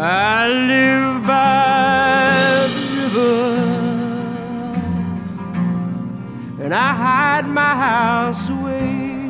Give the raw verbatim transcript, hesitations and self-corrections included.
I live by the river, and I hide my house away.